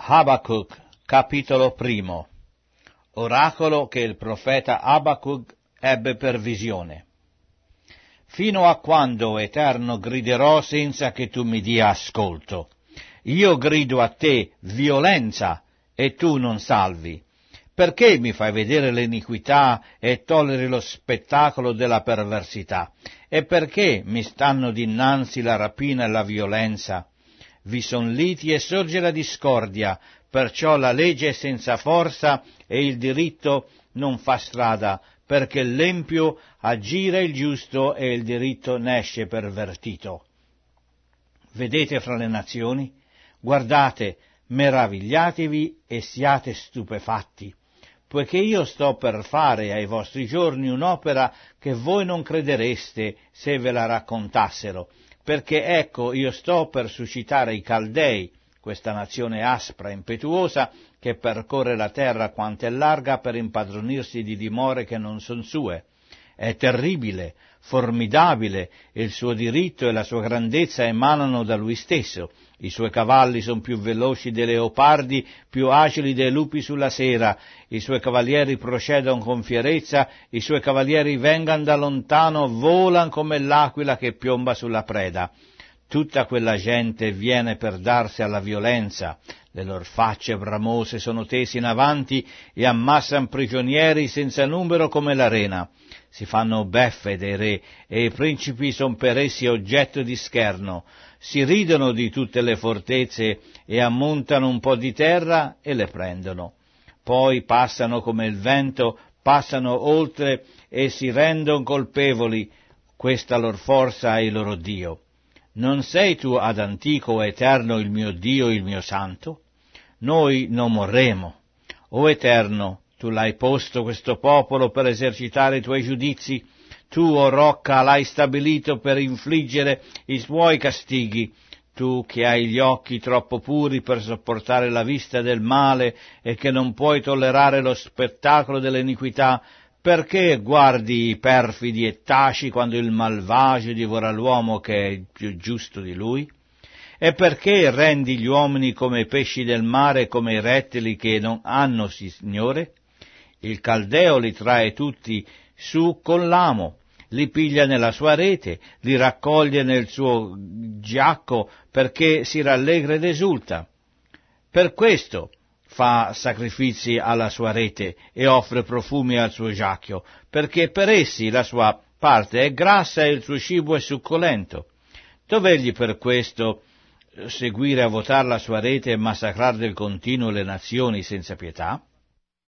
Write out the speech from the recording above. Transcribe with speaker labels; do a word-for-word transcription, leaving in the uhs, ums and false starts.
Speaker 1: Abacuc, capitolo primo. Oracolo che il profeta Abacuc ebbe per visione. Fino a quando, Eterno, griderò senza che tu mi dia ascolto? Io grido a te violenza e tu non salvi. Perché mi fai vedere l'iniquità e tolleri lo spettacolo della perversità? E perché mi stanno dinanzi la rapina e la violenza? Vi son liti e sorge la discordia, perciò la legge è senza forza e il diritto non fa strada, perché l'empio aggira il giusto e il diritto nesce pervertito. Vedete fra le nazioni? Guardate, meravigliatevi e siate stupefatti, poiché io sto per fare ai vostri giorni un'opera che voi non credereste se ve la raccontassero, perché ecco io sto per suscitare i Caldei, questa nazione aspra e impetuosa che percorre la terra quanto è larga per impadronirsi di dimore che non son sue. È terribile, formidabile, il suo diritto e la sua grandezza emanano da lui stesso. I suoi cavalli sono più veloci dei leopardi, più agili dei lupi sulla sera. I suoi cavalieri procedono con fierezza, i suoi cavalieri vengan da lontano, volan come l'aquila che piomba sulla preda. Tutta quella gente viene per darsi alla violenza, le loro facce bramose sono tese in avanti e ammassan prigionieri senza numero come l'arena. Si fanno beffe dei re e i principi son per essi oggetto di scherno. Si ridono di tutte le fortezze e ammontano un po' di terra e le prendono. Poi passano come il vento, passano oltre e si rendono colpevoli. Questa lor forza è il loro Dio. Non sei tu ad antico Eterno il mio Dio, il mio Santo? Noi non morremo. O Eterno, tu l'hai posto questo popolo per esercitare i tuoi giudizi, tu, o rocca, l'hai stabilito per infliggere i suoi castighi, tu che hai gli occhi troppo puri per sopportare la vista del male e che non puoi tollerare lo spettacolo dell'iniquità, perché guardi i perfidi e taci quando il malvagio divora l'uomo che è più giusto di lui? E perché rendi gli uomini come i pesci del mare e come i rettili che non hanno Signore? Il Caldeo li trae tutti su con l'amo, li piglia nella sua rete, li raccoglie nel suo giacco perché si rallegra ed esulta. Per questo fa sacrifici alla sua rete e offre profumi al suo giacchio, perché per essi la sua parte è grassa e il suo cibo è succolento. Dov'egli per questo seguire a votar la sua rete e massacrar del continuo le nazioni senza pietà?